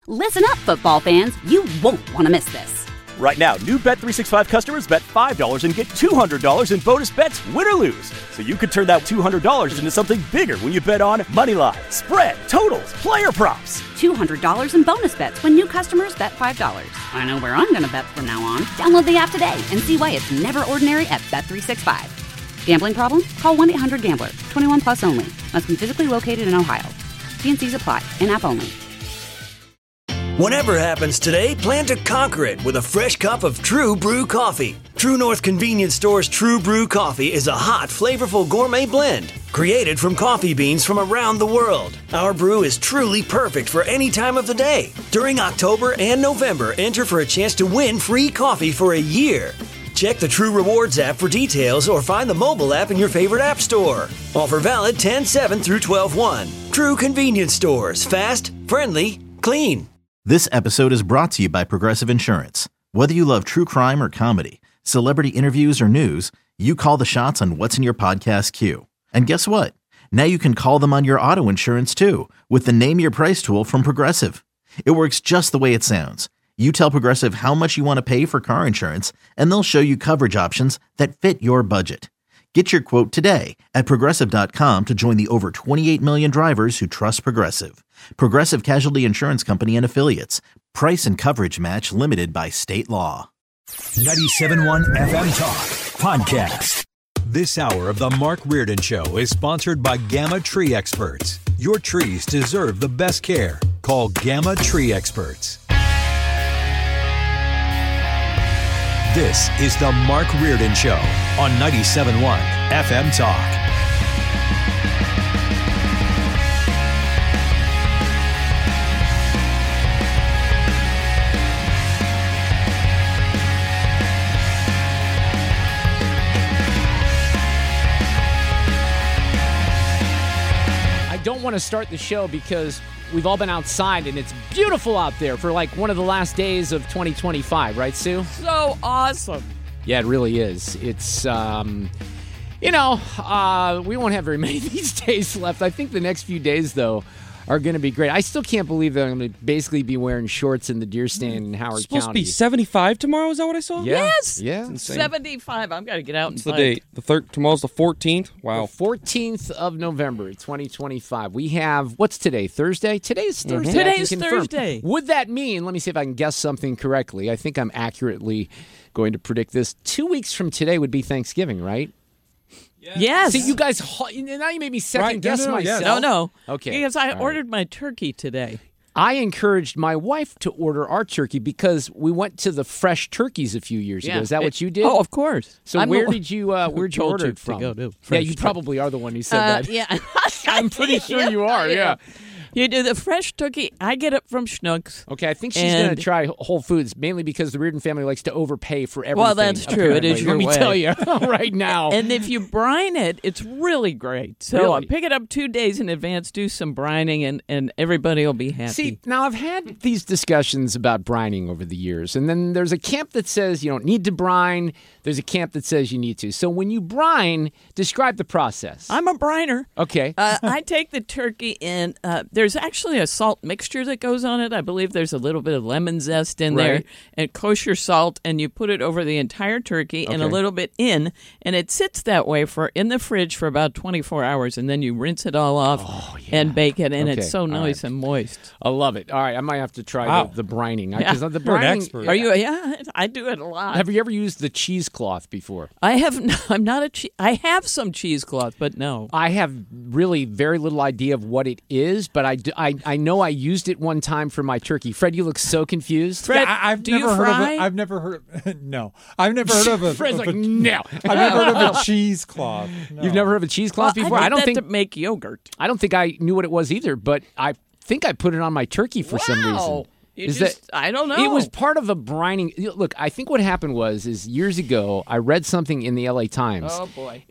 Listen up, football fans. You won't want to miss this. Right now, new Bet365 customers bet $5 and get $200 in bonus bets, win or lose. So you could turn that $200 into something bigger when you bet on moneyline, spread, totals, player props. $200 in bonus bets when new customers bet $5. I know where I'm going to bet from now on. Download the app today and see why it's never ordinary at Bet365. Gambling problem? Call 1-800-GAMBLER. 21 plus only. Must be physically located in Ohio. T&Cs apply. In-app only. Whatever happens today, plan to conquer it with a fresh cup of True Brew coffee. True North Convenience Store's True Brew coffee is a hot, flavorful gourmet blend created from coffee beans from around the world. Our brew is truly perfect for any time of the day. During October and November, enter for a chance to win free coffee for a year. Check the True Rewards app for details or find the mobile app in your favorite app store. Offer valid 10/7 through 12/1. True Convenience Stores. Fast, friendly, clean. This episode is brought to you by Progressive Insurance. Whether you love true crime or comedy, celebrity interviews or news, you call the shots on what's in your podcast queue. And guess what? Now you can call them on your auto insurance too with the Name Your Price tool from Progressive. It works just the way it sounds. You tell Progressive how much you want to pay for car insurance, and they'll show you coverage options that fit your budget. Get your quote today at Progressive.com to join the over 28 million drivers who trust Progressive. Progressive Casualty Insurance Company and Affiliates. Price and coverage match limited by state law. 97.1 FM Talk Podcast. This hour of the Mark Reardon Show is sponsored by Gamma Tree Experts. Your trees deserve the best care. Call Gamma Tree Experts. This is the Mark Reardon Show on 97.1 FM Talk. I don't want to start the show because we've all been outside and it's beautiful out there for like one of the last days of 2025, right, Sue? So awesome. Yeah, it really is. It's, we won't have very many of these days left. I think the next few days, though, are going to be great. I still can't believe that I'm going to basically be wearing shorts in the deer stand in Howard County. It's supposed to be 75 tomorrow, is that what I saw? Yeah. Yes. Yeah. 75. I've got to get out What's and the date? Tomorrow's the 14th? Wow. The 14th of November, 2025. We have, what's today? Thursday? Today's Thursday. Today's I can confirm. Thursday. Would that mean, let me see if I can guess something correctly. I think I'm accurately going to predict this. 2 weeks from today would be Thanksgiving, right? Yes. See, you guys, now you made me second guess myself. No. Okay. Because I All ordered my turkey today. I encouraged my wife to order our turkey because we went to the Fresh Turkeys a few years ago. Is that what you did? Oh, of course. So where'd you order it from? To go to Yeah, you probably are the one who said that. Yeah. I'm pretty sure you are, yeah. You do the fresh turkey. I get it from Schnucks. Okay, I think she's going to try Whole Foods, mainly because the Reardon family likes to overpay for everything. Well, that's true. Apparently. It is your Let me way. tell you right now. And if you brine it, it's really great. So Really? pick it up 2 days in advance, do some brining, and everybody will be happy. See, now I've had these discussions about brining over the years, and then there's a camp that says you don't need to brine. There's a camp that says you need to. So when you brine, describe the process. I'm a briner. Okay. I take the turkey in. There's actually a salt mixture that goes on it. I believe there's a little bit of lemon zest in there and kosher salt, and you put it over the entire turkey and a little bit in, and it sits that way in the fridge for about 24 hours, and then you rinse it all off and bake it, and it's so nice and moist. I love it. All right, I might have to try the brining. Yeah. The You're an brining. expert. Are you? Yeah, I do it a lot. Have you ever used the cheesecloth before? I have. I'm not a. I have some cheesecloth, but no. I have really very little idea of what it is, but I know I used it one time for my turkey. Fred, you look so confused. Fred, I've do never you heard fry? of it. I've never heard of no. I've never heard of a Fred's like, no. I've never heard of a cheesecloth. No. You've never heard of a cheesecloth before? I don't did think that to make yogurt. I don't think I knew what it was either, but I think I put it on my turkey for some reason. I don't know. It was part of a brining. Look, I think what happened was years ago, I read something in the LA Times. Oh, boy.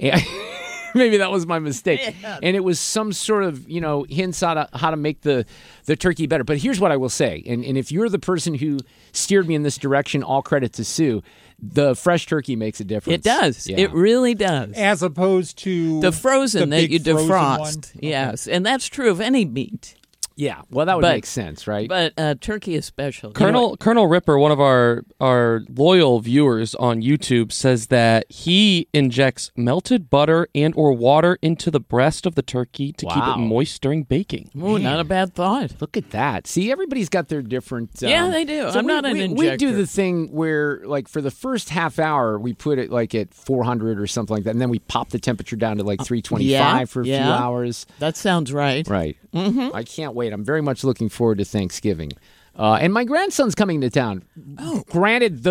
Maybe that was my mistake. Yeah. And it was some sort of, hints how to make the turkey better. But here's what I will say. And if you're the person who steered me in this direction, all credit to Sue. The fresh turkey makes a difference. It does. Yeah. It really does. As opposed to The frozen that big you frozen defrost. one? Yes. And that's true of any meat. Yeah, well, that would make sense, right? But turkey is special. Colonel Ripper, one of our loyal viewers on YouTube, says that he injects melted butter and or water into the breast of the turkey to keep it moist during baking. Oh, not a bad thought. Look at that. See, everybody's got their different... yeah, they do. I'm not an injector. We do the thing where, like, for the first half hour, we put it, like, at 400 or something like that, and then we pop the temperature down to, like, 325 for a few hours. That sounds right. Right. Mm-hmm. I can't wait. I'm very much looking forward to Thanksgiving. And my grandson's coming to town. Oh. Granted,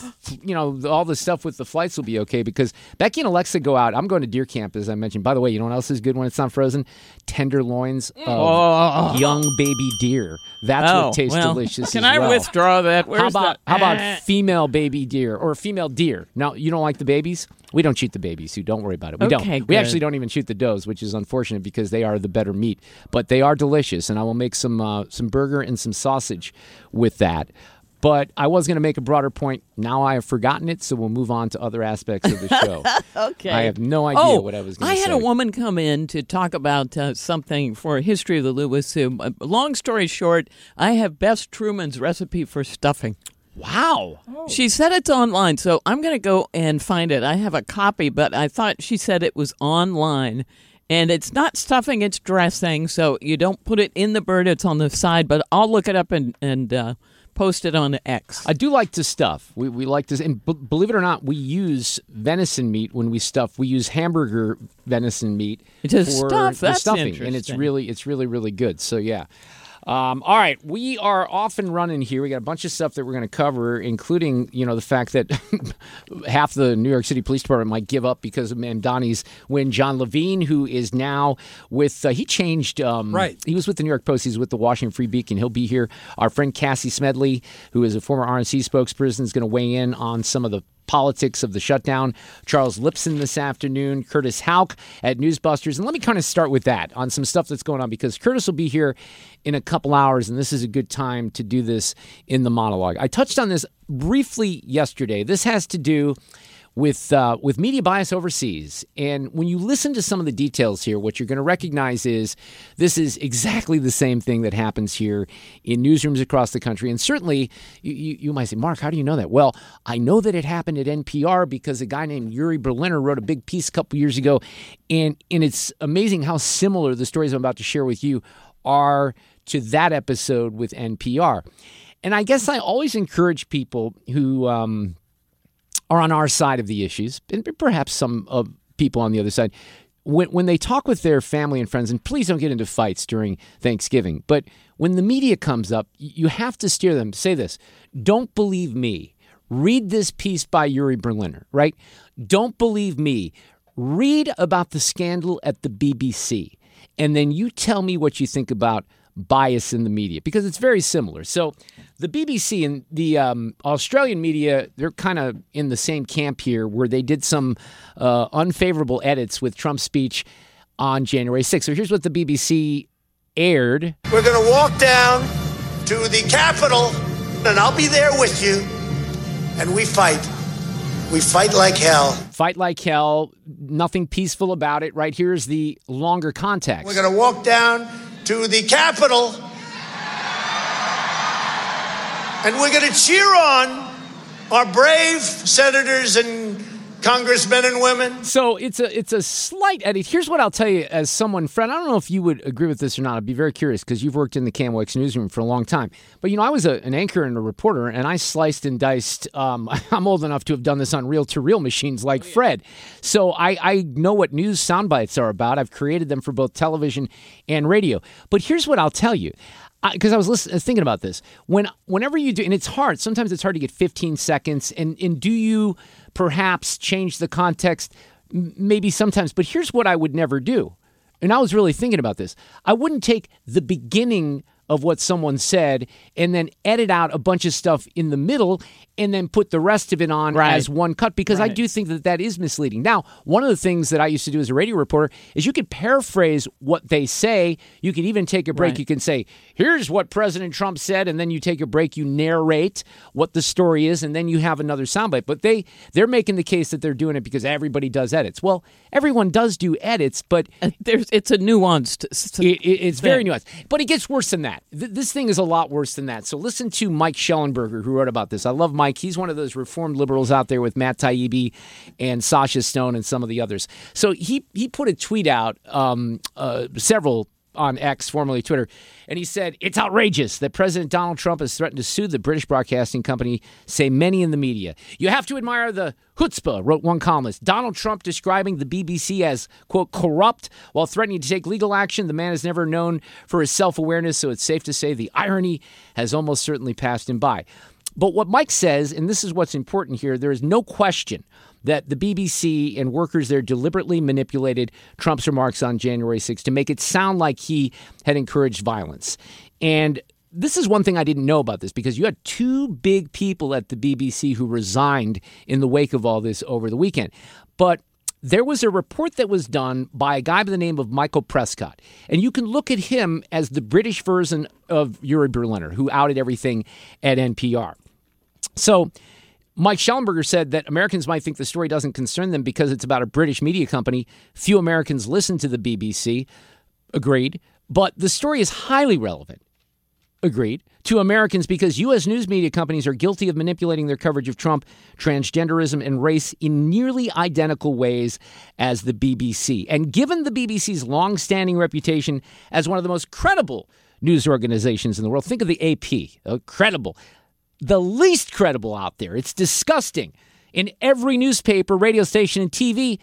all the stuff with the flights will be okay because Becky and Alexa go out. I'm going to deer camp, as I mentioned. By the way, you know what else is good when it's not frozen? Tenderloins of young baby deer. That's what tastes delicious. Can I withdraw that? How about female baby deer or female deer? Now, you don't like the babies? We don't shoot the babies, so don't worry about it. We don't. Good. We actually don't even shoot the does, which is unfortunate because they are the better meat. But they are delicious, and I will make some burger and some sausage with that. But I was going to make a broader point. Now I have forgotten it, so we'll move on to other aspects of the show. Okay. I have no idea what I was going to say. I had a woman come in to talk about something for History of the Lewis Zoo. Long story short, I have Bess Truman's recipe for stuffing. Wow. She said it's online, so I'm going to go and find it. I have a copy, but I thought she said it was online. And it's not stuffing, it's dressing, so you don't put it in the bird, it's on the side. But I'll look it up and post it on X. I do like to stuff. We like to, and believe it or not, we use venison meat when we stuff. We use hamburger venison meat for stuff. That's stuffing, and it's really, really good. So yeah. All right, we are off and running here. We got a bunch of stuff that we're going to cover, including, the fact that half the New York City Police Department might give up because of Mamdani's win. John Levine, who is now with, he changed, right. He was with the New York Post, he's with the Washington Free Beacon. He'll be here. Our friend Cassie Smedley, who is a former RNC spokesperson, is going to weigh in on some of the politics of the shutdown. Charles Lipson this afternoon, Curtis Houck at Newsbusters. And let me kind of start with that on some stuff that's going on because Curtis will be here in a couple hours, and this is a good time to do this in the monologue. I touched on this briefly yesterday. This has to do with media bias overseas. And when you listen to some of the details here, what you're going to recognize is this is exactly the same thing that happens here in newsrooms across the country. And certainly, you might say, Mark, how do you know that? Well, I know that it happened at NPR because a guy named Yuri Berliner wrote a big piece a couple years ago. And it's amazing how similar the stories I'm about to share with you are to that episode with NPR. And I guess I always encourage people who are on our side of the issues, and perhaps some people on the other side, when they talk with their family and friends, and please don't get into fights during Thanksgiving, but when the media comes up, you have to steer them. Say this, don't believe me. Read this piece by Yuri Berliner, right? Don't believe me. Read about the scandal at the BBC, and then you tell me what you think about bias in the media, because it's very similar. So the BBC and the Australian media, they're kind of in the same camp here, where they did some unfavorable edits with Trump's speech on January 6th. So here's what the BBC aired. We're going to walk down to the Capitol, and I'll be there with you, and we fight. We fight like hell. Fight like hell. Nothing peaceful about it. Right, here's the longer context. We're going to walk down to the Capitol, and we're going to cheer on our brave senators and congressmen and women. So it's a slight edit. Here's what I'll tell you as someone, Fred, I don't know if you would agree with this or not. I'd be very curious because you've worked in the KMOX newsroom for a long time. But, I was an anchor and a reporter, and I sliced and diced. I'm old enough to have done this on reel-to-reel machines like Fred. So I know what news sound bites are about. I've created them for both television and radio. But here's what I'll tell you. Because I was thinking about this. Whenever you do, and it's hard. Sometimes it's hard to get 15 seconds. And do you perhaps change the context? Maybe sometimes. But here's what I would never do. And I was really thinking about this. I wouldn't take the beginning of what someone said and then edit out a bunch of stuff in the middle and then put the rest of it on as one cut, because I do think that is misleading. Now, one of the things that I used to do as a radio reporter is you could paraphrase what they say. You could even take a break. You can say, here's what President Trump said, and then you take a break, you narrate what the story is, and then you have another soundbite. But they're making the case that they're doing it because everybody does edits. Well, everyone does do edits, but it's a nuanced it's very nuanced. But it gets worse than that. This thing is a lot worse than that. So listen to Mike Schellenberger, who wrote about this. I love Mike. He's one of those reformed liberals out there with Matt Taibbi and Sasha Stone and some of the others. So he put a tweet out, several on X, formerly Twitter, and he said, it's outrageous that President Donald Trump has threatened to sue the British Broadcasting Company, say many in the media. You have to admire the chutzpah, wrote one columnist. Donald Trump describing the BBC as, quote, corrupt while threatening to take legal action. The man is never known for his self-awareness, so it's safe to say the irony has almost certainly passed him by. But what Mike says, and this is what's important here, there is no question that the BBC and workers there deliberately manipulated Trump's remarks on January 6th to make it sound like he had encouraged violence. And this is one thing I didn't know about this, because you had two big people at the BBC who resigned in the wake of all this over the weekend. But there was a report that was done by a guy by the name of Michael Prescott. And you can look at him as the British version of Yuri Berliner, who outed everything at NPR. So Mike Schellenberger said that Americans might think the story doesn't concern them because it's about a British media company. Few Americans listen to the BBC. Agreed. But the story is highly relevant. Agreed. To Americans because U.S. news media companies are guilty of manipulating their coverage of Trump, transgenderism, and race in nearly identical ways as the BBC. And given the BBC's long-standing reputation as one of the most credible news organizations in the world, think of the AP, credible. The least credible out there. It's disgusting. In every newspaper, radio station, and TV,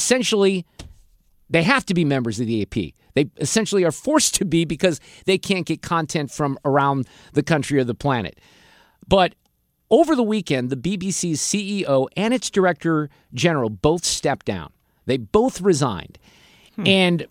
they have to be members of the AP. They essentially are forced to be because they can't get content from around the country or the planet. But over the weekend, the BBC's CEO and its director general both stepped down. They both resigned. And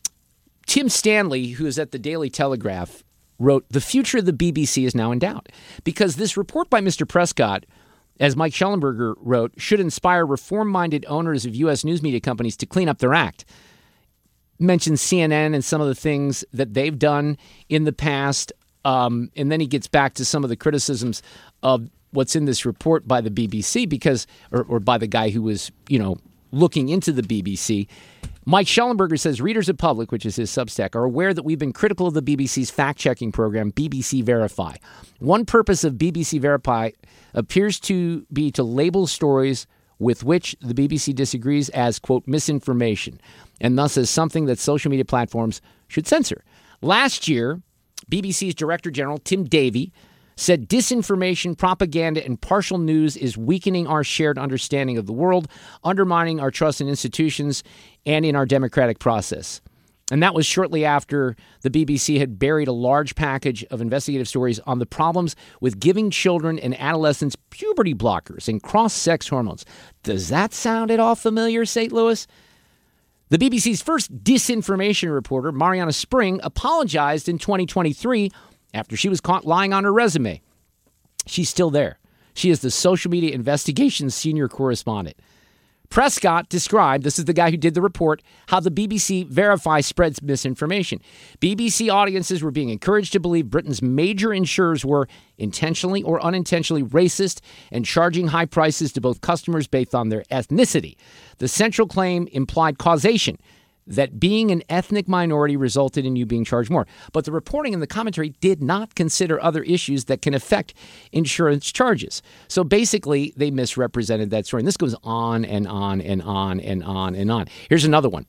Tim Stanley, who is at the Daily Telegraph, wrote, the future of the BBC is now in doubt because this report by Mr. Prescott, as Mike Schellenberger wrote, should inspire reform-minded owners of U.S. news media companies to clean up their act. Mentions CNN and some of the things that they've done in the past, and then he gets back to some of the criticisms of what's in this report by the BBC because, or by the guy who was, looking into the BBC. Mike Schellenberger says readers of Public, which is his Substack, are aware that we've been critical of the BBC's fact-checking program, BBC Verify. One purpose of BBC Verify appears to be to label stories with which the BBC disagrees as, quote, misinformation, and thus as something that social media platforms should censor. Last year, BBC's Director General, Tim Davie, said disinformation, propaganda, and partial news is weakening our shared understanding of the world, undermining our trust in institutions and in our democratic process. And that was shortly after the BBC had buried a large package of investigative stories on the problems with giving children and adolescents puberty blockers and cross-sex hormones. Does that sound at all familiar, St. Louis? The BBC's first disinformation reporter, Mariana Spring, apologized in 2023 after she was caught lying on her resume. She's still there. She is the social media investigations senior correspondent. Prescott described, this is the guy who did the report, how the BBC Verify spreads misinformation. BBC audiences were being encouraged to believe Britain's major insurers were intentionally or unintentionally racist and charging high prices to both customers based on their ethnicity. The central claim implied causation, that being an ethnic minority resulted in you being charged more. But the reporting and the commentary did not consider other issues that can affect insurance charges. So basically, they misrepresented that story. And this goes on and on and on and on and on. Here's another one.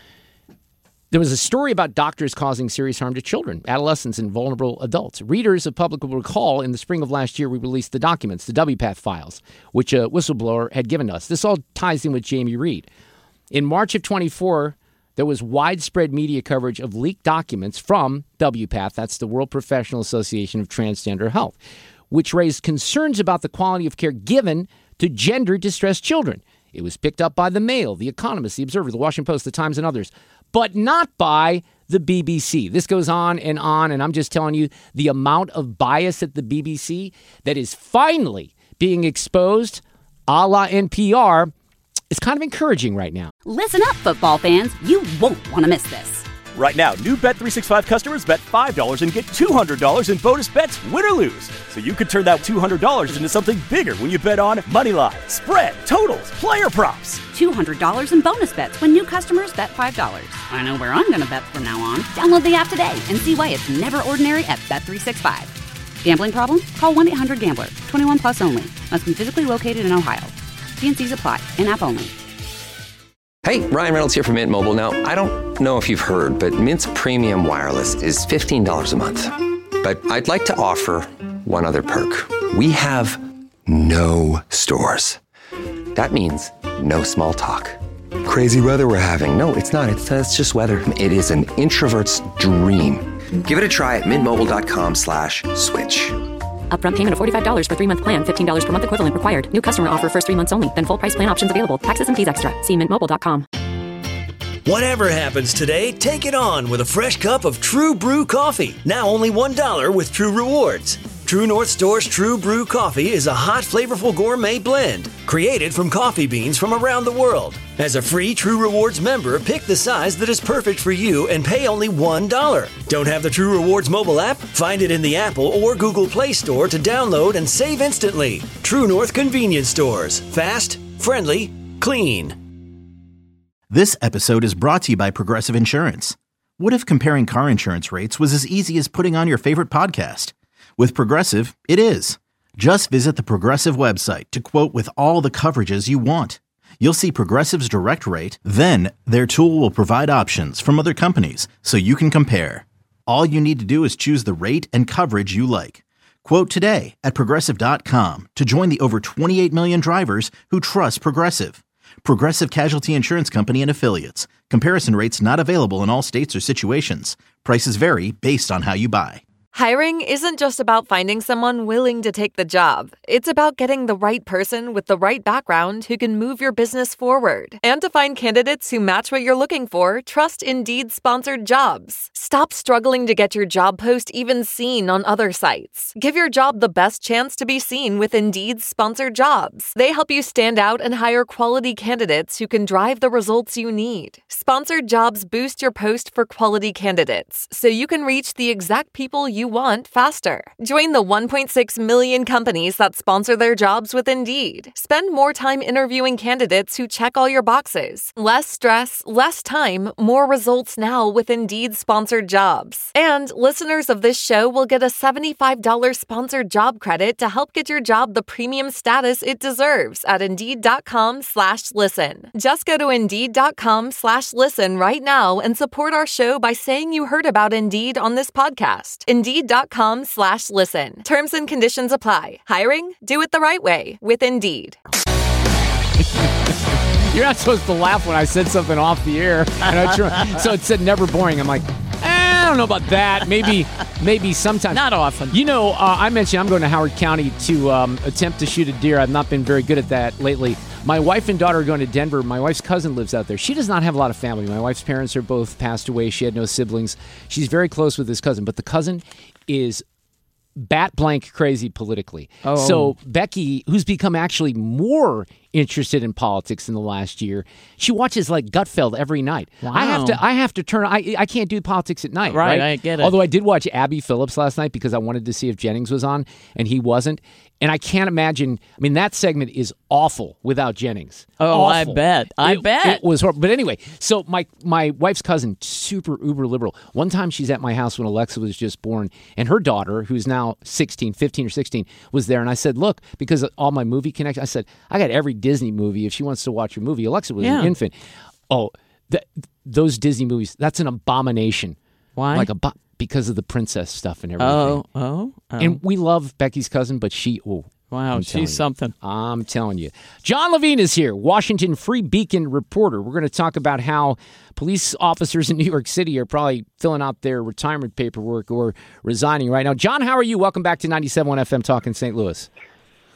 There was a story about doctors causing serious harm to children, adolescents, and vulnerable adults. Readers of Public will recall in the spring of last year, we released the documents, the WPATH files, which a whistleblower had given us. This all ties in with Jamie Reed. In March of 24, there was widespread media coverage of leaked documents from WPATH, that's the World Professional Association of Transgender Health, which raised concerns about the quality of care given to gender-distressed children. It was picked up by The Mail, The Economist, The Observer, The Washington Post, The Times, and others, but not by the BBC. This goes on, and I'm just telling you the amount of bias at the BBC that is finally being exposed, a la NPR, is kind of encouraging right now. Listen up, football fans. You won't want to miss this. Right now, new Bet365 customers bet $5 and get $200 in bonus bets, win or lose. So you could turn that $200 into something bigger when you bet on moneyline, spread, totals, player props. $200 in bonus bets when new customers bet $5. I know where I'm going to bet from now on. Download the app today and see why it's never ordinary at Bet365. Gambling problem? Call 1-800-GAMBLER. 21 plus only. Must be physically located in Ohio. T&Cs apply. In-app only. Hey, Ryan Reynolds here from Mint Mobile. Now, I don't know if you've heard, but Mint's premium wireless is $15 a month. But I'd like to offer one other perk. We have no stores. That means no small talk. Crazy weather we're having. No, it's not. It's just weather. It is an introvert's dream. Give it a try at mintmobile.com/switch. Upfront payment of $45 for 3-month plan. $15 per month equivalent required. New customer offer first 3 months only. Then full price plan options available. Taxes and fees extra. See mintmobile.com. Whatever happens today, take it on with a fresh cup of True Brew coffee. Now only $1 with True Rewards. True North Store's True Brew Coffee is a hot, flavorful gourmet blend created from coffee beans from around the world. As a free True Rewards member, pick the size that is perfect for you and pay only $1. Don't have the True Rewards mobile app? Find it in the Apple or Google Play Store to download and save instantly. True North Convenience Stores. Fast, friendly, clean. This episode is brought to you by Progressive Insurance. What if comparing car insurance rates was as easy as putting on your favorite podcast? With Progressive, it is. Just visit the Progressive website to quote with all the coverages you want. You'll see Progressive's direct rate, then their tool will provide options from other companies so you can compare. All you need to do is choose the rate and coverage you like. Quote today at Progressive.com to join the over 28 million drivers who trust Progressive. Progressive Casualty Insurance Company and Affiliates. Comparison rates not available in all states or situations. Prices vary based on how you buy. Hiring isn't just about finding someone willing to take the job. It's about getting the right person with the right background who can move your business forward. And to find candidates who match what you're looking for, trust Indeed sponsored jobs. Stop struggling to get your job post even seen on other sites. Give your job the best chance to be seen with Indeed sponsored jobs. They help you stand out and hire quality candidates who can drive the results you need. Sponsored jobs boost your post for quality candidates, so you can reach the exact people you want faster. Join the 1.6 million companies that sponsor their jobs with Indeed. Spend more time interviewing candidates who check all your boxes. Less stress, less time, more results now with Indeed sponsored jobs. And listeners of this show will get a $75 sponsored job credit to help get your job the premium status it deserves at Indeed.com/listen. Just go to Indeed.com/listen right now and support our show by saying you heard about Indeed on this podcast. Indeed.com/listen. Terms and conditions apply. Hiring? Do it the right way with Indeed. You're not supposed to laugh when I said something off the air. So it said never boring. I'm like, I don't know about that. Maybe sometimes. Not often. You know, I mentioned I'm going to Howard County to attempt to shoot a deer. I've not been very good at that lately. My wife and daughter are going to Denver. My wife's cousin lives out there. She does not have a lot of family. My wife's parents are both passed away. She had no siblings. She's very close with this cousin, but the cousin is bat blank crazy politically. Oh. So Becky, who's become actually more interested in politics in the last year, she watches like Gutfeld every night. Wow. I have to turn. I can't do politics at night. Right, I get it. Although I did watch Abby Phillips last night because I wanted to see if Jennings was on, and he wasn't. And I can't imagine. I mean, that segment is awful without Jennings. Oh, awful. I bet. It was horrible. But anyway, so my wife's cousin, super uber liberal. One time she's at my house when Alexa was just born, and her daughter, who's now 15 or 16, was there. And I said, look, because of all my movie connections, I said, I got every Disney movie if she wants to watch a movie. Alexa was an infant. Oh, those Disney movies, that's an abomination. Why? Because of the princess stuff and everything. Oh. And we love Becky's cousin, but she, wow, she's something. I'm telling you. John Levine is here, Washington Free Beacon reporter. We're going to talk about how police officers in New York City are probably filling out their retirement paperwork or resigning right now. John, how are you? Welcome back to 97.1 FM Talk in St. Louis.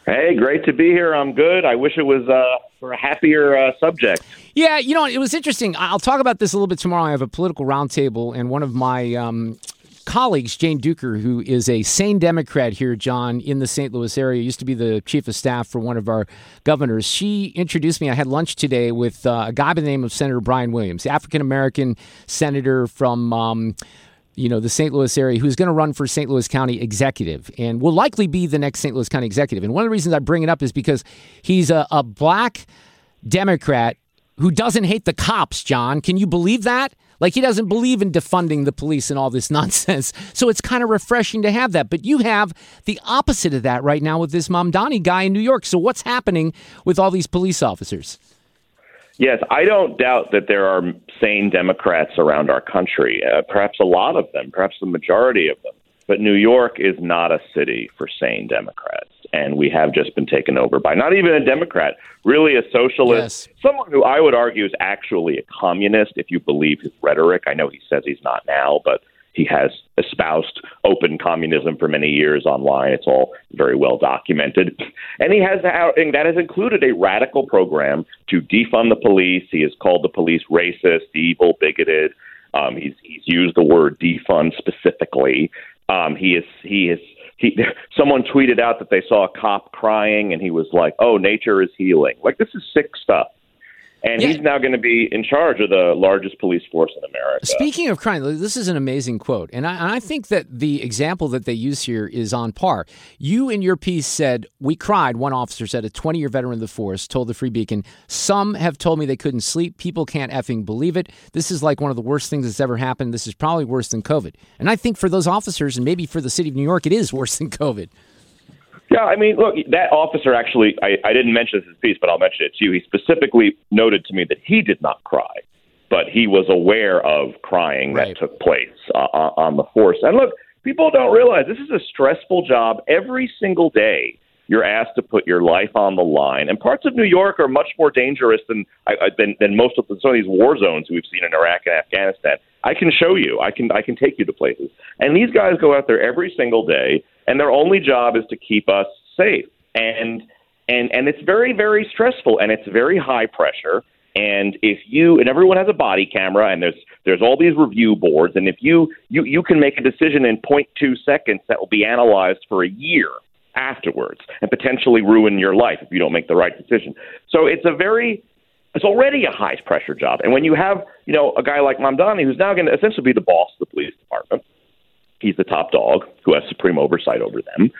Hey, great to be here. I'm good. I wish it was for a happier subject. Yeah, it was interesting. I'll talk about this a little bit tomorrow. I have a political roundtable, and one of my colleagues, Jane Duker, who is a sane Democrat here, John, in the St. Louis area, used to be the chief of staff for one of our governors. She introduced me. I had lunch today with a guy by the name of Senator Brian Williams, African-American senator from the St. Louis area, who's going to run for St. Louis County executive and will likely be the next St. Louis County executive. And one of the reasons I bring it up is because he's a black Democrat who doesn't hate the cops, John. Can you believe that? Like, he doesn't believe in defunding the police and all this nonsense. So it's kind of refreshing to have that. But you have the opposite of that right now with this Mamdani guy in New York. So what's happening with all these police officers? Yes, I don't doubt that there are sane Democrats around our country, perhaps a lot of them, perhaps the majority of them. But New York is not a city for sane Democrats. And we have just been taken over by not even a Democrat, really a socialist, someone who I would argue is actually a communist, if you believe his rhetoric. I know he says he's not now, but he has espoused open communism for many years online. It's all very well documented. And that has included a radical program to defund the police. He has called the police racist, evil, bigoted. He's used the word defund specifically. Someone tweeted out that they saw a cop crying, and he was like, "Oh, nature is healing." Like, this is sick stuff. And he's now going to be in charge of the largest police force in America. Speaking of crying, this is an amazing quote. And I think that the example that they use here is on par. You in your piece said, "We cried," one officer said, a 20-year veteran of the force, told the Free Beacon. "Some have told me they couldn't sleep. People can't effing believe it. This is like one of the worst things that's ever happened. This is probably worse than COVID." And I think for those officers, and maybe for the city of New York, it is worse than COVID. Yeah, I mean, look, that officer actually, I didn't mention this in his piece, but I'll mention it to you. He specifically noted to me that he did not cry, but he was aware of crying that took place on the force. And look, people don't realize this is a stressful job. Every single day you're asked to put your life on the line. And parts of New York are much more dangerous than most of some of these war zones we've seen in Iraq and Afghanistan. I can show you. I can take you to places. And these guys go out there every single day, and their only job is to keep us safe. And it's very, very stressful, and it's very high pressure. And and everyone has a body camera, and there's all these review boards, and if you can make a decision in 0.2 seconds that will be analyzed for a year afterwards and potentially ruin your life if you don't make the right decision. So it's already a high pressure job. And when you have, a guy like Mamdani, who's now going to essentially be the boss of the police department, he's the top dog who has supreme oversight over them,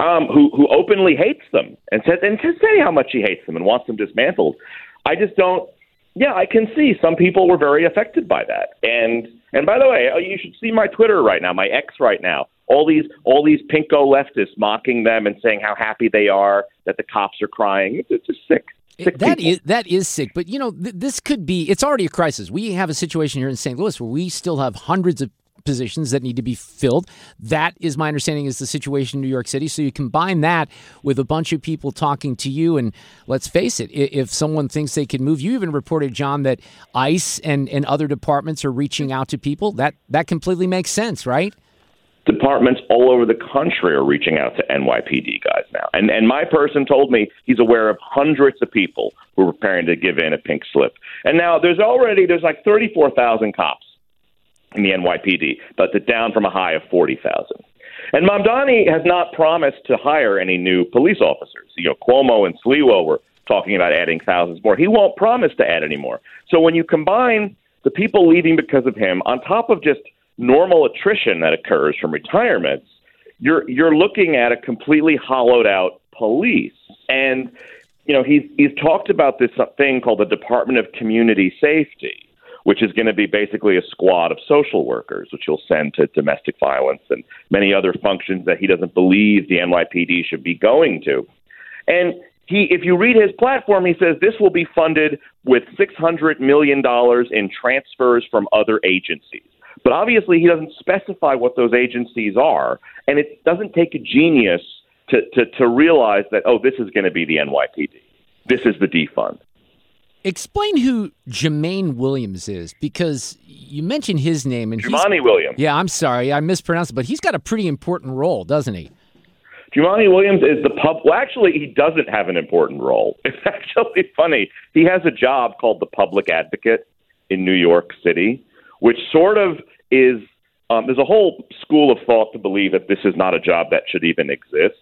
who openly hates them and says say how much he hates them and wants them dismantled. I just don't. Yeah, I can see some people were very affected by that. And by the way, you should see my Twitter right now, my X right now. All these pinko leftists mocking them and saying how happy they are that the cops are crying. It's just sick. That is sick. But, this could be – it's already a crisis. We have a situation here in St. Louis where we still have hundreds of positions that need to be filled. That is my understanding is the situation in New York City. So you combine that with a bunch of people talking to you, and let's face it, if someone thinks they can move, you even reported, John, that ICE and other departments are reaching out to people. That completely makes sense, right? Departments all over the country are reaching out to NYPD guys now. And my person told me he's aware of hundreds of people who are preparing to give in a pink slip. And now there's like 34,000 cops in the NYPD, but down from a high of 40,000. And Mamdani has not promised to hire any new police officers. Cuomo and Sliwa were talking about adding thousands more. He won't promise to add any more. So when you combine the people leaving because of him on top of just normal attrition that occurs from retirements, you're looking at a completely hollowed out police. And, he's talked about this thing called the Department of Community Safety, which is going to be basically a squad of social workers, which he'll send to domestic violence and many other functions that he doesn't believe the NYPD should be going to. And if you read his platform, he says this will be funded with $600 million in transfers from other agencies. But obviously he doesn't specify what those agencies are, and it doesn't take a genius to realize that, this is going to be the NYPD. This is the defund. Explain who Jumaane Williams is, because you mentioned his name. And Jumaane Williams. Yeah, I'm sorry, I mispronounced it, but he's got a pretty important role, doesn't he? Jumaane Williams is well, actually, he doesn't have an important role. It's actually funny. He has a job called the public advocate in New York City, which sort of is, there's a whole school of thought to believe that this is not a job that should even exist.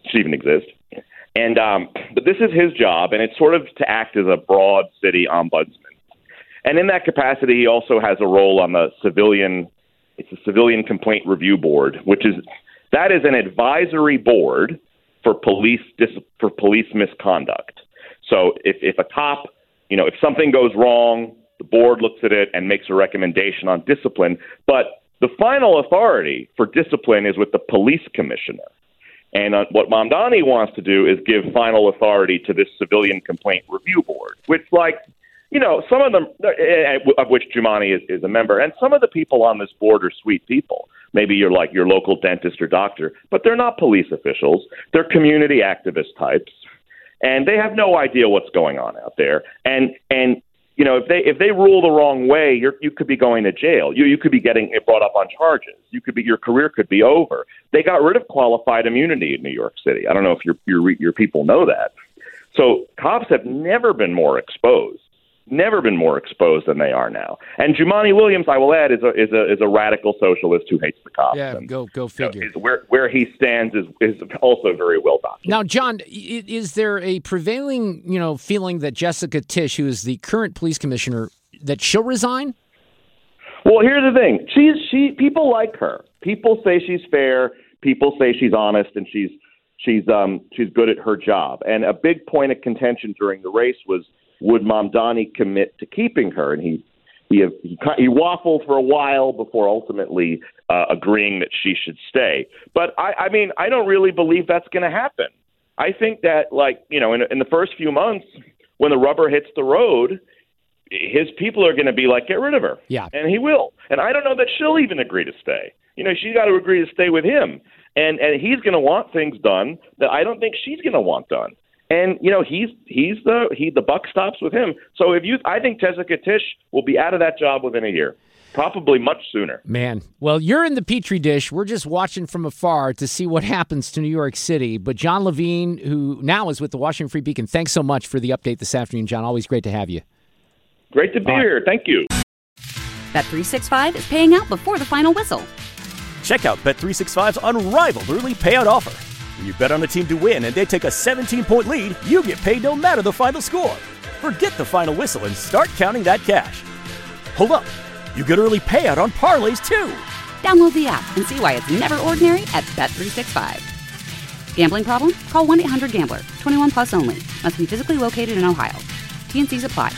And, but this is his job, and it's sort of to act as a broad city ombudsman. And in that capacity, he also has a role on the Civilian Complaint Review Board, that is an advisory board for police misconduct. So if a cop, if something goes wrong, the board looks at it and makes a recommendation on discipline. But the final authority for discipline is with the police commissioner. And what Mamdani wants to do is give final authority to this Civilian Complaint Review Board, which, some of them, of which Jumaane is a member, and some of the people on this board are sweet people. Maybe you're like your local dentist or doctor, but they're not police officials. They're community activist types, and they have no idea what's going on out there. And if they rule the wrong way, you could be going to jail. You could be getting brought up on charges. Your career could be over. They got rid of qualified immunity in New York City. I don't know if your people know that. So cops have never been more exposed than they are now. And Jumaane Williams, I will add, is a radical socialist who hates the cops. Yeah, go figure. Where he stands is also very well documented. Now, John, is there a prevailing feeling that Jessica Tisch, who is the current police commissioner, that she'll resign? Well, here's the thing: people like her. People say she's fair. People say she's honest, and she's good at her job. And a big point of contention during the race was, would Mamdani commit to keeping her? And he waffled for a while before ultimately agreeing that she should stay. But I don't really believe that's going to happen. I think that, in the first few months, when the rubber hits the road, his people are going to be like, get rid of her. Yeah. And he will. And I don't know that she'll even agree to stay. She's got to agree to stay with him. And he's going to want things done that I don't think she's going to want done. And the buck stops with him. So I think Jessica Tisch will be out of that job within a year, probably much sooner. Man, well, you're in the petri dish. We're just watching from afar to see what happens to New York City. But John Levine, who now is with the Washington Free Beacon, thanks so much for the update this afternoon, John. Always great to have you. Great to be here. Thank you. Bet365 is paying out before the final whistle. Check out Bet365's unrivaled early payout offer. When you bet on a team to win and they take a 17-point lead, you get paid no matter the final score. Forget the final whistle and start counting that cash. Hold up. You get early payout on parlays, too. Download the app and see why it's never ordinary at Bet365. Gambling problem? Call 1-800-GAMBLER. 21 plus only. Must be physically located in Ohio. T&Cs apply.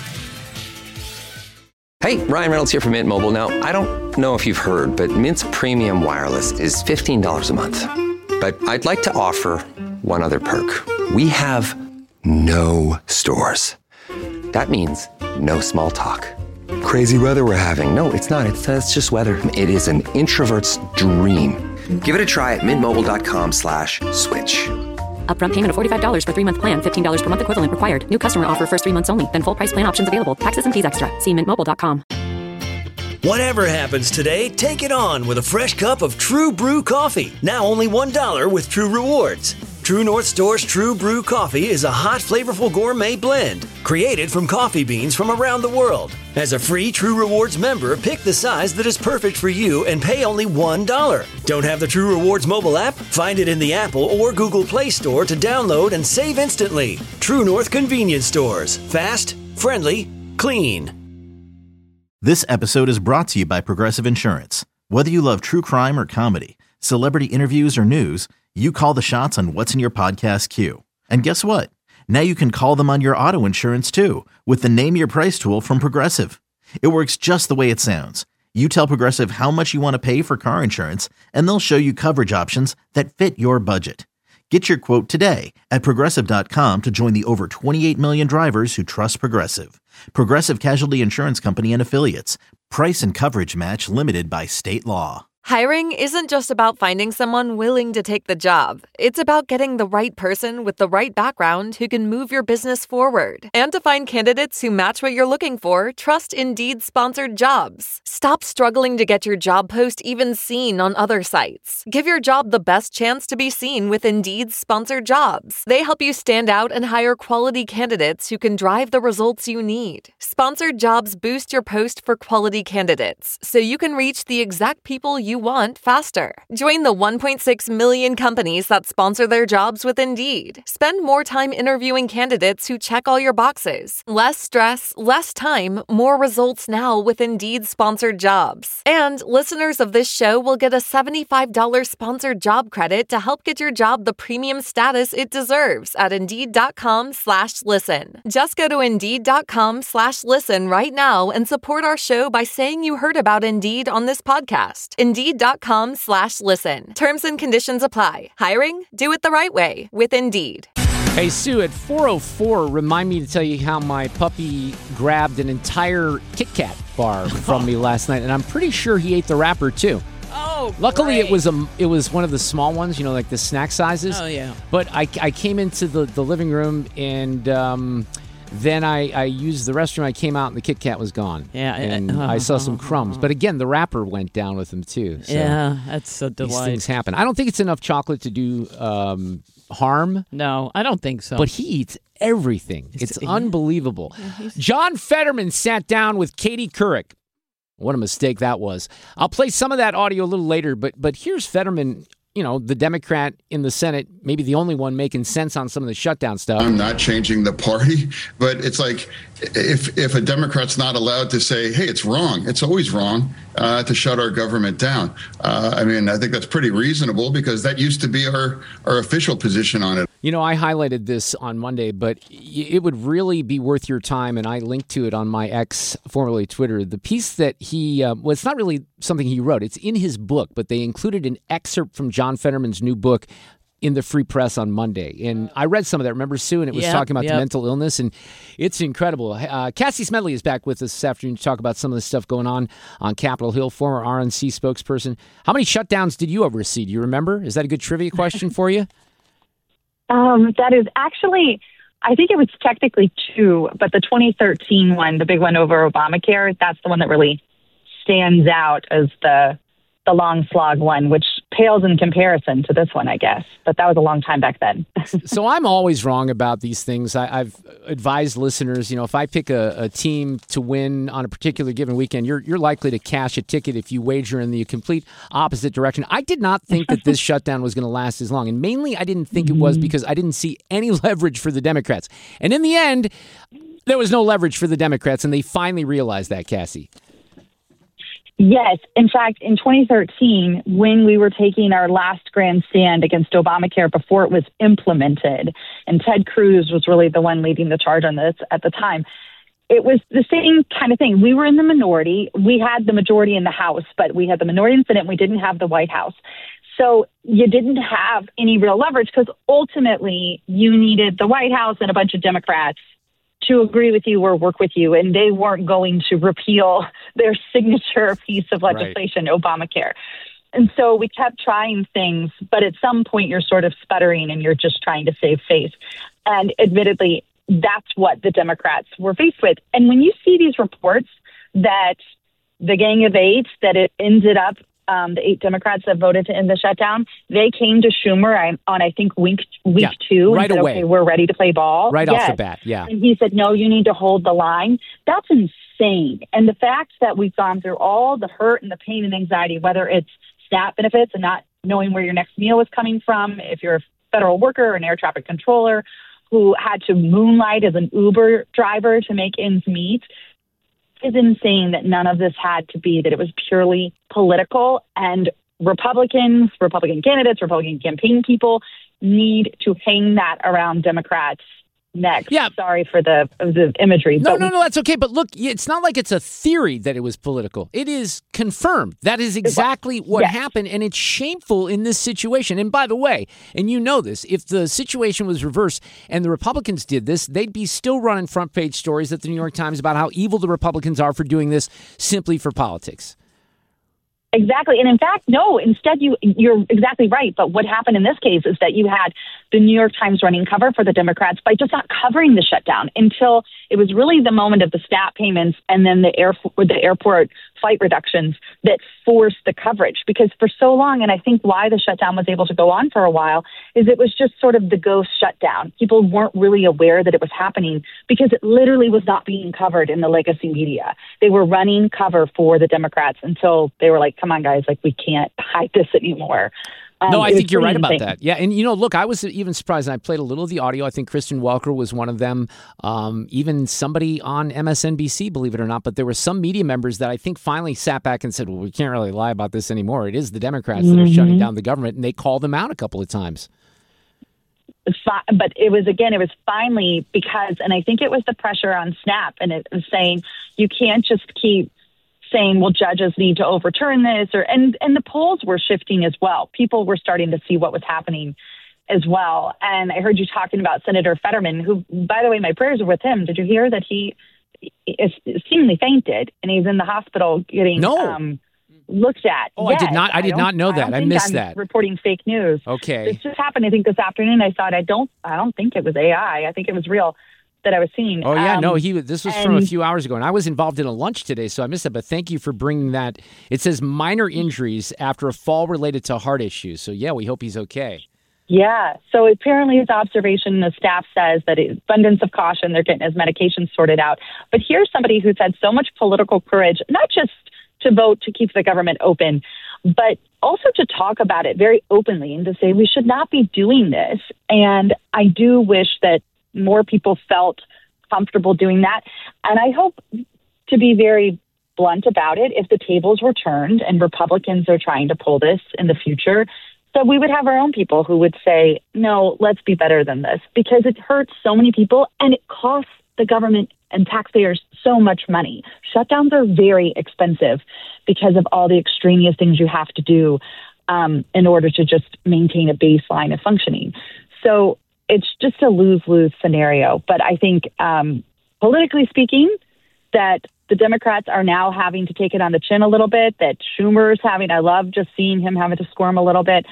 Hey, Ryan Reynolds here from Mint Mobile. Now, I don't know if you've heard, but Mint's premium wireless is $15 a month. But I'd like to offer one other perk. We have no stores. That means no small talk. Crazy weather we're having. No, it's not. It's just weather. It is an introvert's dream. Give it a try at mintmobile.com/switch. Upfront payment of $45 for 3-month plan. $15 per month equivalent required. New customer offer first 3 months only. Then full price plan options available. Taxes and fees extra. See mintmobile.com. Whatever happens today, take it on with a fresh cup of True Brew coffee. Now only $1 with True Rewards. True North Store's True Brew coffee is a hot, flavorful gourmet blend created from coffee beans from around the world. As a free True Rewards member, pick the size that is perfect for you and pay only $1. Don't have the True Rewards mobile app? Find it in the Apple or Google Play Store to download and save instantly. True North Convenience Stores. Fast, friendly, clean. This episode is brought to you by Progressive Insurance. Whether you love true crime or comedy, celebrity interviews or news, you call the shots on what's in your podcast queue. And guess what? Now you can call them on your auto insurance too with the Name Your Price tool from Progressive. It works just the way it sounds. You tell Progressive how much you want to pay for car insurance, and they'll show you coverage options that fit your budget. Get your quote today at Progressive.com to join the over 28 million drivers who trust Progressive. Progressive Casualty Insurance Company and Affiliates. Price and coverage match limited by state law. Hiring isn't just about finding someone willing to take the job. It's about getting the right person with the right background who can move your business forward. And to find candidates who match what you're looking for, trust Indeed-sponsored jobs. Stop struggling to get your job post even seen on other sites. Give your job the best chance to be seen with Indeed-sponsored jobs. They help you stand out and hire quality candidates who can drive the results you need. Sponsored jobs boost your post for quality candidates, so you can reach the exact people you want faster. Join the 1.6 million companies that sponsor their jobs with Indeed. Spend more time interviewing candidates who check all your boxes. Less stress, less time, more results now with Indeed-sponsored jobs. And listeners of this show will get a $75 sponsored job credit to help get your job the premium status it deserves at Indeed.com/listen. Just go to Indeed.com/listen right now and support our show by saying you heard about Indeed on this podcast. Indeed.com/listen. Terms and conditions apply. Hiring? Do it the right way with Indeed. Hey, Sue, at 4:04, remind me to tell you how my puppy grabbed an entire Kit Kat bar from me last night, and I'm pretty sure he ate the wrapper, too. Oh, luckily, great. it was one of the small ones, like the snack sizes. Oh, yeah. But I came into the living room, and then I used the restroom. I came out, and the Kit Kat was gone. Yeah. And I saw some crumbs. But again, the wrapper went down with him, too. So yeah, that's a delight. These things happen. I don't think it's enough chocolate to do harm. No, I don't think so. But he eats everything. It's unbelievable. Yeah, John Fetterman sat down with Katie Couric. What a mistake that was. I'll play some of that audio a little later, but here's Fetterman, the Democrat in the Senate, maybe the only one making sense on some of the shutdown stuff. I'm not changing the party, but it's like if a Democrat's not allowed to say, hey, it's wrong, it's always wrong to shut our government down. I think that's pretty reasonable because that used to be our official position on it. I highlighted this on Monday, but it would really be worth your time, and I linked to it on my X, formerly Twitter. The piece that he, it's not really something he wrote. It's in his book, but they included an excerpt from John Fetterman's new book in the Free Press on Monday. And I read some of that, remember, Sue? And it was talking about the mental illness, and it's incredible. Cassie Smedley is back with us this afternoon to talk about some of the stuff going on Capitol Hill, former RNC spokesperson. How many shutdowns did you oversee? Do you remember? Is that a good trivia question for you? That is actually, I think it was technically 2, but the 2013 one, the big one over Obamacare, that's the one that really stands out as the long slog one, which pales in comparison to this one, I guess. But that was a long time back then. So I'm always wrong about these things. I've advised listeners, if I pick a team to win on a particular given weekend, you're likely to cash a ticket if you wager in the complete opposite direction. I did not think that this shutdown was going to last as long. And mainly I didn't think it was because I didn't see any leverage for the Democrats. And in the end, there was no leverage for the Democrats, and they finally realized that, Cassie. Yes. In fact, in 2013, when we were taking our last grand stand against Obamacare before it was implemented, and Ted Cruz was really the one leading the charge on this at the time, it was the same kind of thing. We were in the minority. We had the majority in the House, but we had the minority in the Senate. We didn't have the White House. So you didn't have any real leverage because ultimately you needed the White House and a bunch of Democrats to agree with you or work with you, and they weren't going to repeal their signature piece of legislation, right. Obamacare. And so we kept trying things, but at some point you're sort of sputtering and you're just trying to save face. And admittedly, that's what the Democrats were faced with. And when you see these reports that the Gang of Eight, that it ended up, the 8 Democrats that voted to end the shutdown, they came to Schumer on, I think, week 2. Right and said, away. Okay, we're ready to play ball. Right off the bat, yeah. And he said, no, you need to hold the line. That's insane. And the fact that we've gone through all the hurt and the pain and anxiety, whether it's SNAP benefits and not knowing where your next meal is coming from, if you're a federal worker or an air traffic controller who had to moonlight as an Uber driver to make ends meet, is insane that none of this had to be, that it was purely political, and Republicans, Republican candidates, Republican campaign people need to hang that around Democrats' necks. Yeah. Sorry for the imagery. No, that's okay. But look, it's not like it's a theory that it was political. It is confirmed. That is exactly what happened, and it's shameful in this situation. And by the way, and you know this, if the situation was reversed and the Republicans did this, they'd be still running front page stories at the New York Times about how evil the Republicans are for doing this simply for politics. Exactly. And in fact, no, instead you're exactly right. But what happened in this case is that you had the New York Times running cover for the Democrats by just not covering the shutdown until it was really the moment of the SNAP payments and then the airport flight reductions that forced the coverage. Because for so long, and I think why the shutdown was able to go on for a while, is it was just sort of the ghost shutdown. People weren't really aware that it was happening because it literally was not being covered in the legacy media. They were running cover for the Democrats until they were like, come on, guys, like we can't hide this anymore. No, I think you're right about that. Yeah, and look, I was even surprised, and I played a little of the audio. I think Kristen Welker was one of them, even somebody on MSNBC, believe it or not. But there were some media members that I think finally sat back and said, well, we can't really lie about this anymore. It is the Democrats that are shutting down the government, and they called them out a couple of times. But it was finally because, and I think it was the pressure on SNAP, and it was saying you can't just keep saying, well, judges need to overturn this, and the polls were shifting as well. People were starting to see what was happening as well. And I heard you talking about Senator Fetterman, who, by the way, my prayers are with him. Did you hear that he is seemingly fainted and he's in the hospital getting looked at? Oh, yes, I did not know that. I missed that. Reporting fake news. Okay. This just happened, I think, this afternoon. I thought, I don't think it was AI. I think it was real that I was seeing. Oh, yeah, no, this was from a few hours ago, and I was involved in a lunch today, so I missed it, but thank you for bringing that. It says minor injuries after a fall related to heart issues, so yeah, we hope he's okay. Yeah, so apparently his observation, the staff says that abundance of caution, they're getting his medication sorted out. But here's somebody who's had so much political courage, not just to vote to keep the government open, but also to talk about it very openly and to say we should not be doing this. And I do wish that more people felt comfortable doing that. And I hope, to be very blunt about it, if the tables were turned and Republicans are trying to pull this in the future, that we would have our own people who would say, no, let's be better than this, because it hurts so many people and it costs the government and taxpayers so much money. Shutdowns are very expensive because of all the extraneous things you have to do in order to just maintain a baseline of functioning. So it's just a lose-lose scenario. But I think politically speaking, that the Democrats are now having to take it on the chin a little bit, that Schumer's having, I love just seeing him having to squirm a little bit.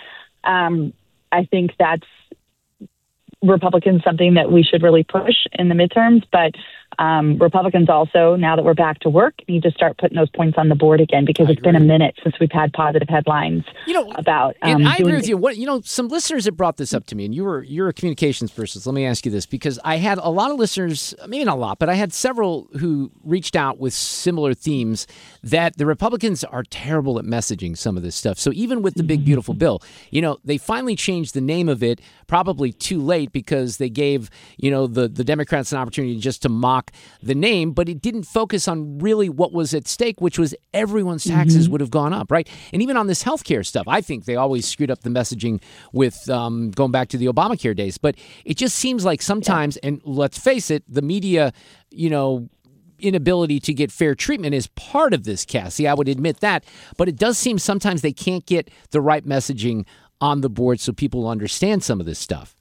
I think that's Republicans something that we should really push in the midterms. But Republicans also, now that we're back to work, need to start putting those points on the board again, because it's been a minute since we've had positive headlines about. And I agree with you. Some listeners have brought this up to me, and you're a communications person. So let me ask you this, because I had a lot of listeners, maybe not a lot, but I had several who reached out with similar themes that the Republicans are terrible at messaging some of this stuff. So even with the big, beautiful bill, they finally changed the name of it, probably too late, because they gave, the Democrats an opportunity just to mock the name, but it didn't focus on really what was at stake, which was everyone's taxes would have gone up, right? And even on this healthcare stuff, I think they always screwed up the messaging with going back to the Obamacare days. But it just seems like sometimes, and let's face it, the media, inability to get fair treatment is part of this, Cassie. I would admit that. But it does seem sometimes they can't get the right messaging on the board so people understand some of this stuff.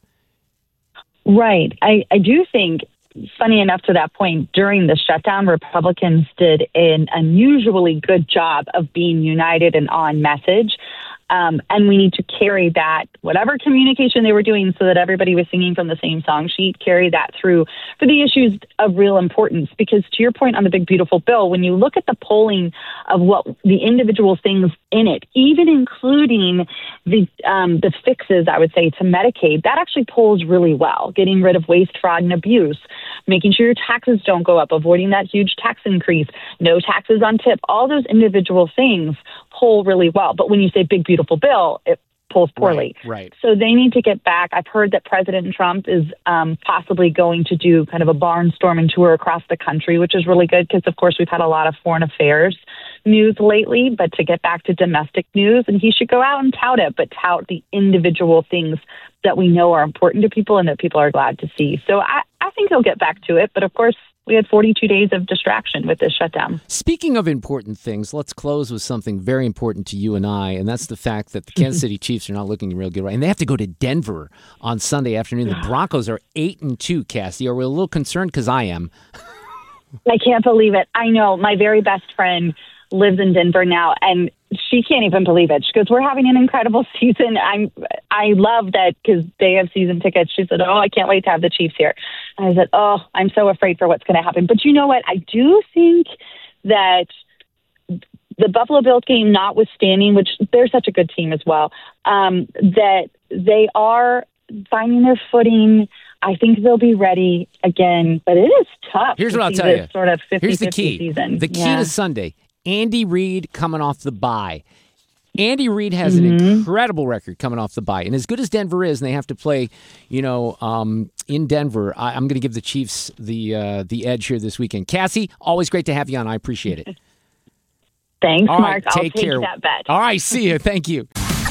Right. I do think, funny enough, to that point, during the shutdown, Republicans did an unusually good job of being united and on message. And we need to carry that, whatever communication they were doing, so that everybody was singing from the same song sheet, carry that through for the issues of real importance. Because to your point on the big, beautiful bill, when you look at the polling of what the individual things in it, even including the fixes, I would say, to Medicaid, that actually polls really well. Getting rid of waste, fraud, and abuse, making sure your taxes don't go up, avoiding that huge tax increase, no taxes on tip, all those individual things poll really well. But when you say big, beautiful bill, it polls poorly. Right. So they need to get back. I've heard that President Trump is possibly going to do kind of a barnstorming tour across the country, which is really good because, of course, we've had a lot of foreign affairs news lately, but to get back to domestic news, and he should go out and tout it, but tout the individual things that we know are important to people and that people are glad to see. So I think he'll get back to it. But of course, we had 42 days of distraction with this shutdown. Speaking of important things, let's close with something very important to you and I, and that's the fact that the Kansas City Chiefs are not looking real good, right? And they have to go to Denver on Sunday afternoon. The Broncos are 8-2, Cassie. Are we a little concerned? Because I am. I can't believe it. I know. My very best friend lives in Denver now, and she can't even believe it. She goes, "We're having an incredible season. I love that because they have season tickets." She said, "Oh, I can't wait to have the Chiefs here." And I said, "Oh, I'm so afraid for what's going to happen." But you know what? I do think that the Buffalo Bills game notwithstanding, which they're such a good team as well, that they are finding their footing. I think they'll be ready again, but it is tough. Here's to what I'll see tell this you. Sort of 50-50 Here's the key. Season. The key to Sunday. Andy Reid coming off the bye. Andy Reid has an incredible record coming off the bye. And as good as Denver is, and they have to play, in Denver, I'm going to give the Chiefs the edge here this weekend. Cassie, always great to have you on. I appreciate it. Thanks, All right, Mark. I'll take take care. that bet. All right, see you. Thank you.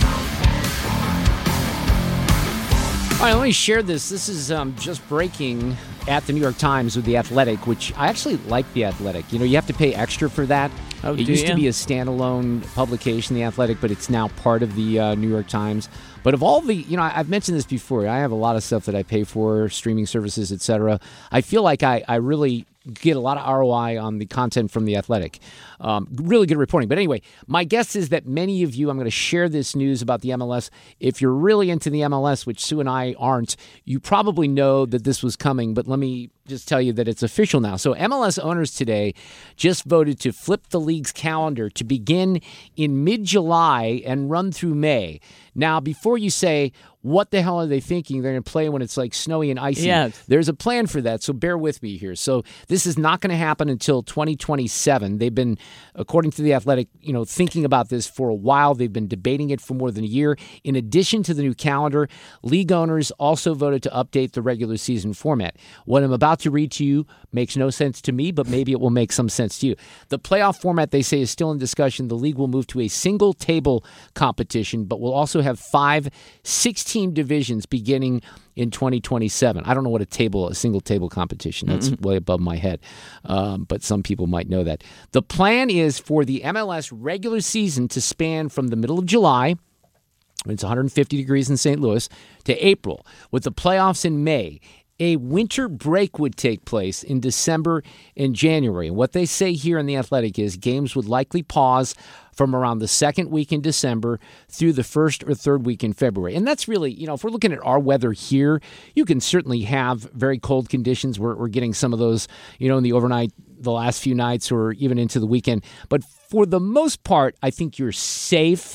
All right, let me share this. This is just breaking at the New York Times with The Athletic, which I actually like The Athletic. You have to pay extra for that. Oh, it used to be a standalone publication, The Athletic, but it's now part of the New York Times. But of all the, I've mentioned this before. I have a lot of stuff that I pay for, streaming services, etc. I feel like I really get a lot of ROI on the content from The Athletic. Really good reporting. But anyway, my guess is that many of you, I'm going to share this news about the MLS. If you're really into the MLS, which Sue and I aren't, you probably know that this was coming. But let me just tell you that it's official now. So MLS owners today just voted to flip the league's calendar to begin in mid-July and run through May. Now, before you say, what the hell are they thinking? They're going to play when it's like snowy and icy. Yes. There's a plan for that, so bear with me here. So this is not going to happen until 2027. They've been, according to The Athletic, thinking about this for a while. They've been debating it for more than a year. In addition to the new calendar, league owners also voted to update the regular season format. What I'm about to read to you makes no sense to me, but maybe it will make some sense to you. The playoff format, they say, is still in discussion. The league will move to a single table competition, but will also have 5 16 divisions beginning in 2027. I don't know what a single table competition. That's way above my head. But some people might know that. The plan is for the MLS regular season to span from the middle of July, when it's 150 degrees in St. Louis, to April, with the playoffs in May. A winter break would take place in December and January. And what they say here in The Athletic is games would likely pause from around the second week in December through the first or third week in February. And that's really, if we're looking at our weather here, you can certainly have very cold conditions. We're getting some of those, in the overnight, the last few nights, or even into the weekend. But for the most part, I think you're safe,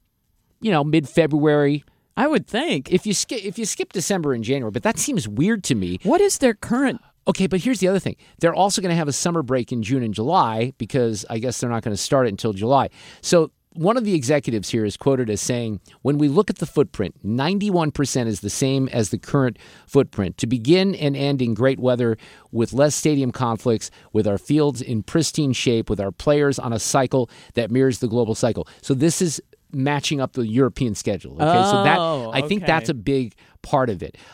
mid-February. I would think. If you skip December and January, but that seems weird to me. What is their current? Okay, but here's the other thing. They're also going to have a summer break in June and July because I guess they're not going to start it until July. So one of the executives here is quoted as saying, when we look at the footprint, 91% is the same as the current footprint. To begin and end in great weather with less stadium conflicts, with our fields in pristine shape, with our players on a cycle that mirrors the global cycle. So this is matching up the European schedule. Okay, so that I think that's a big part of it.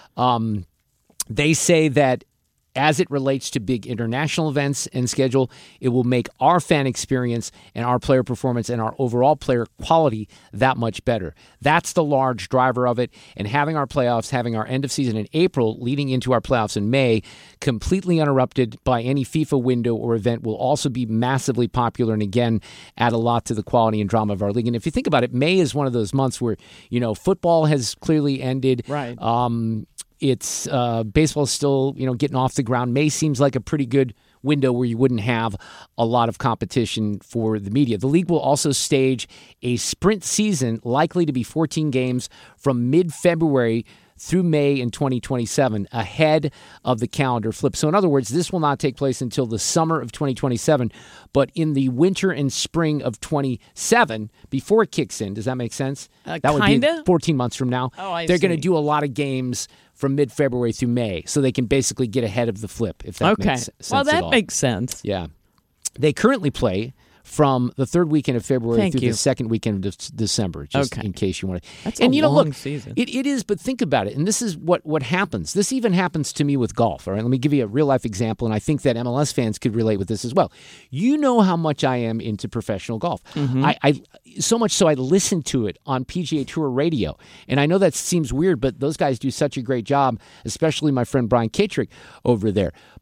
They say that as it relates to big international events and schedule, it will make our fan experience and our player performance and our overall player quality that much better. That's the large driver of it. And having our playoffs, having our end of season in April, leading into our playoffs in May, completely uninterrupted by any FIFA window or event will also be massively popular and, again, add a lot to the quality and drama of our league. And if you think about it, May is one of those months where, football has clearly ended. Right. It's baseball is still, getting off the ground. May seems like a pretty good window where you wouldn't have a lot of competition for the media. The league will also stage a sprint season, likely to be 14 games from mid-February through May in 2027, ahead of the calendar flip. So in other words, this will not take place until the summer of 2027, but in the winter and spring of 27, before it kicks in. Does that make sense? That would be 14 months from now. Oh, They're going to do a lot of games from mid-February through May, so they can basically get ahead of the flip, if that makes sense Well, that at all. makes sense. Yeah. They currently play from the third weekend of February through the second weekend of December, just in case you want to. That's a long season. It is, but think about it. And this is what happens. This even happens to me with golf. All right, let me give you a real-life example, and I think that MLS fans could relate with this as well. You know how much I am into professional golf. Mm-hmm. I so much so I listen to it on PGA Tour radio. And I know that seems weird, but those guys do such a great job, especially my friend Brian Katrick over there.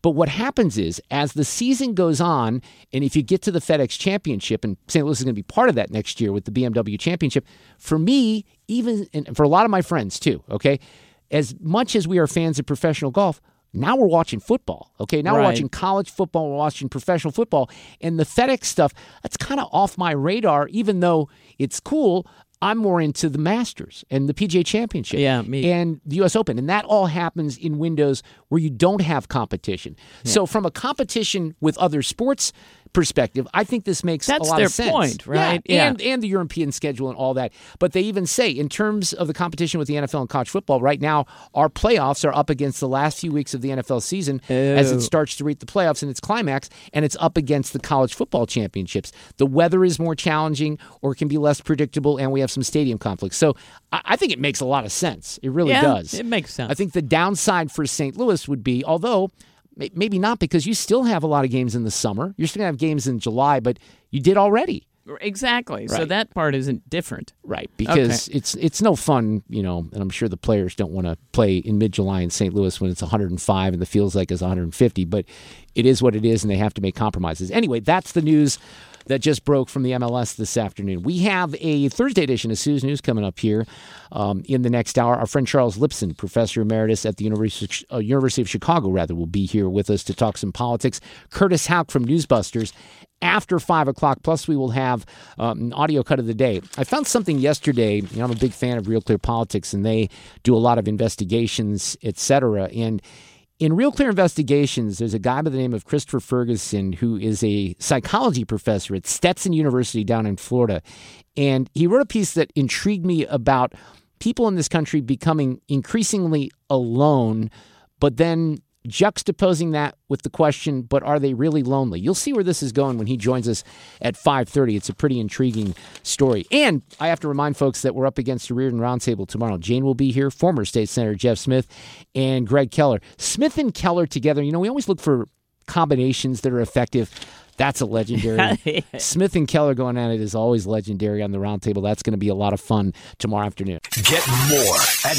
But what happens is, as the season goes on, and if you get to the FedEx Championship, and St. Louis is going to be part of that next year with the BMW Championship, for me, even, and for a lot of my friends too, okay, as much as we are fans of professional golf, now we're watching football, okay? Now we're watching college football, we're watching professional football, and the FedEx stuff, that's kind of off my radar, even though it's cool. I'm more into the Masters and the PGA Championship and the U.S. Open. And that all happens in windows where you don't have competition. Yeah. So from a competition with other sports perspective, I think this makes a lot of sense. That's their point, right? Yeah. And the European schedule and all that. But they even say, in terms of the competition with the NFL and college football, right now, our playoffs are up against the last few weeks of the NFL season as it starts to reach the playoffs in its climax, and it's up against the college football championships. The weather is more challenging or it can be less predictable, and we have some stadium conflicts. So I think it makes a lot of sense. It really does. It makes sense. I think the downside for St. Louis would be, although maybe not, because you still have a lot of games in the summer. You're still going to have games in July, but you did already. Exactly. Right. So that part isn't different. Right, because it's no fun, and I'm sure the players don't want to play in mid-July in St. Louis when it's 105 and the feels like it's 150, but it is what it is, and they have to make compromises. Anyway, that's the news that just broke from the MLS this afternoon. We have a Thursday edition of Sue's News coming up here in the next hour. Our friend Charles Lipson, professor emeritus at the University of Chicago, will be here with us to talk some politics. Curtis Houck from Newsbusters after 5 o'clock. Plus, we will have an audio cut of the day. I found something yesterday. I'm a big fan of Real Clear Politics, and they do a lot of investigations, etc. And in Real Clear Investigations, there's a guy by the name of Christopher Ferguson who is a psychology professor at Stetson University down in Florida. And he wrote a piece that intrigued me about people in this country becoming increasingly alone, but then juxtaposing that with the question, but are they really lonely? You'll see where this is going when he joins us at 5:30. It's a pretty intriguing story. And I have to remind folks that we're up against the Reardon Roundtable tomorrow. Jane will be here, former State Senator Jeff Smith, and Greg Keller. Smith and Keller together, we always look for combinations that are effective. That's a legendary. Smith and Keller going at it is always legendary on the Roundtable. That's going to be a lot of fun tomorrow afternoon. Get more at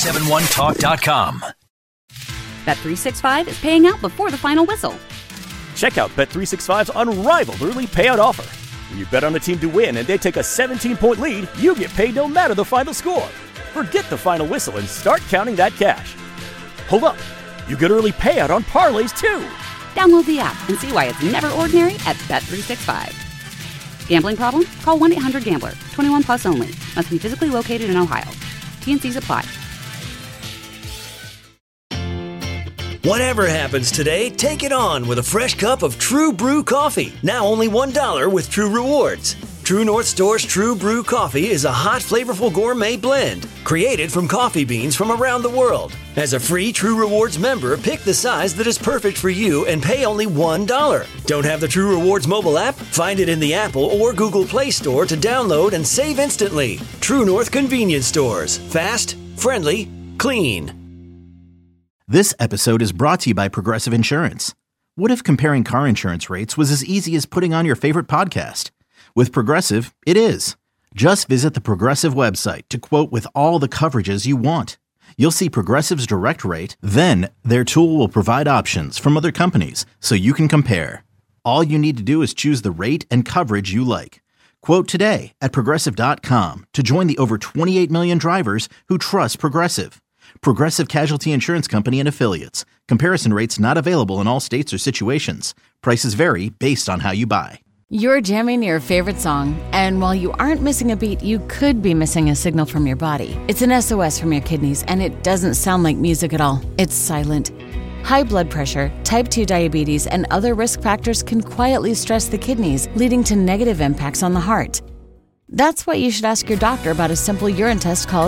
971talk.com. Bet365 is paying out before the final whistle. Check out Bet365's unrivaled early payout offer. When you bet on a team to win and they take a 17-point lead, you get paid no matter the final score. Forget the final whistle and start counting that cash. Hold up. You get early payout on parlays, too. Download the app and see why it's never ordinary at Bet365. Gambling problem? Call 1-800-GAMBLER. 21 plus only. Must be physically located in Ohio. T&Cs apply. Whatever happens today, take it on with a fresh cup of True Brew coffee. Now only $1 with True Rewards. True North Store's True Brew coffee is a hot, flavorful gourmet blend created from coffee beans from around the world. As a free True Rewards member, pick the size that is perfect for you and pay only $1. Don't have the True Rewards mobile app? Find it in the Apple or Google Play Store to download and save instantly. True North Convenience Stores. Fast, friendly, clean. This episode is brought to you by Progressive Insurance. What if comparing car insurance rates was as easy as putting on your favorite podcast? With Progressive, it is. Just visit the Progressive website to quote with all the coverages you want. You'll see Progressive's direct rate, then their tool will provide options from other companies so you can compare. All you need to do is choose the rate and coverage you like. Quote today at Progressive.com to join the over 28 million drivers who trust Progressive. Progressive Casualty Insurance Company and Affiliates. Comparison rates not available in all states or situations. Prices vary based on how you buy. You're jamming your favorite song, and while you aren't missing a beat, you could be missing a signal from your body. It's an SOS from your kidneys, and it doesn't sound like music at all. It's silent. High blood pressure, type 2 diabetes, and other risk factors can quietly stress the kidneys, leading to negative impacts on the heart. That's why you should ask your doctor about a simple urine test called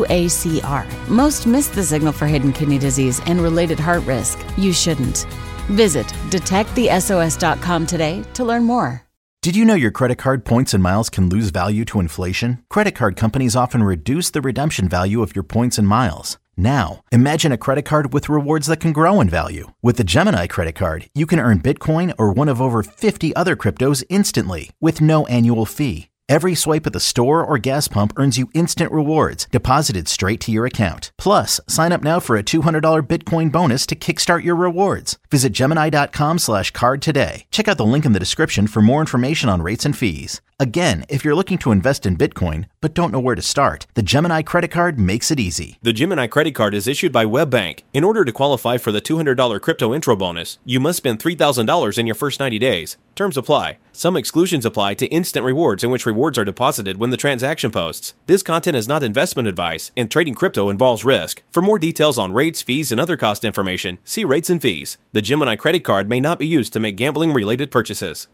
UACR. Most miss the signal for hidden kidney disease and related heart risk. You shouldn't. Visit detectthesos.com today to learn more. Did you know your credit card points and miles can lose value to inflation? Credit card companies often reduce the redemption value of your points and miles. Now, imagine a credit card with rewards that can grow in value. With the Gemini credit card, you can earn Bitcoin or one of over 50 other cryptos instantly with no annual fee. Every swipe at the store or gas pump earns you instant rewards deposited straight to your account. Plus, sign up now for a $200 Bitcoin bonus to kickstart your rewards. Visit Gemini.com/card today. Check out the link in the description for more information on rates and fees. Again, if you're looking to invest in Bitcoin but don't know where to start, the Gemini Credit Card makes it easy. The Gemini Credit Card is issued by WebBank. In order to qualify for the $200 crypto intro bonus, you must spend $3,000 in your first 90 days. Terms apply. Some exclusions apply to instant rewards, in which rewards are deposited when the transaction posts. This content is not investment advice, and trading crypto involves risk. For more details on rates, fees, and other cost information, see rates and fees. The Gemini Credit Card may not be used to make gambling-related purchases.